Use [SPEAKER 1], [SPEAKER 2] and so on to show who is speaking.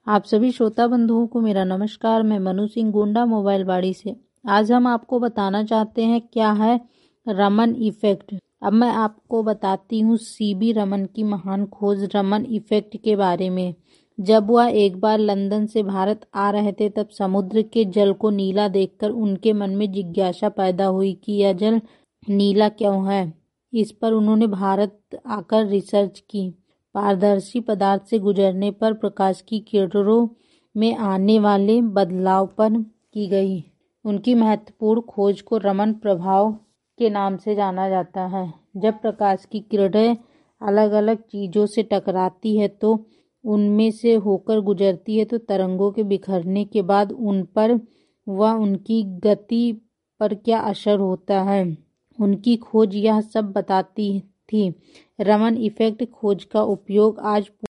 [SPEAKER 1] आप सभी श्रोता बंधुओं को मेरा नमस्कार। मैं मनु सिंह गोंडा मोबाइल बाड़ी से। आज हम आपको बताना चाहते हैं क्या है रमन इफेक्ट। अब मैं आपको बताती हूँ सीबी रमन की महान खोज रमन इफेक्ट के बारे में। जब वह एक बार लंदन से भारत आ रहे थे तब समुद्र के जल को नीला देखकर उनके मन में जिज्ञासा पैदा हुई कि यह जल नीला क्यों है। इस पर उन्होंने भारत आकर रिसर्च की। पारदर्शी पदार्थ से गुजरने पर प्रकाश की किरणों में आने वाले बदलाव पर की गई उनकी महत्वपूर्ण खोज को रमन प्रभाव के नाम से जाना जाता है। जब प्रकाश की किरणें अलग अलग चीज़ों से टकराती है तो उनमें से होकर गुजरती है तो तरंगों के बिखरने के बाद उन पर व उनकी गति पर क्या असर होता है, उनकी खोज यह सब बताती थी। रमन इफेक्ट खोज का उपयोग आज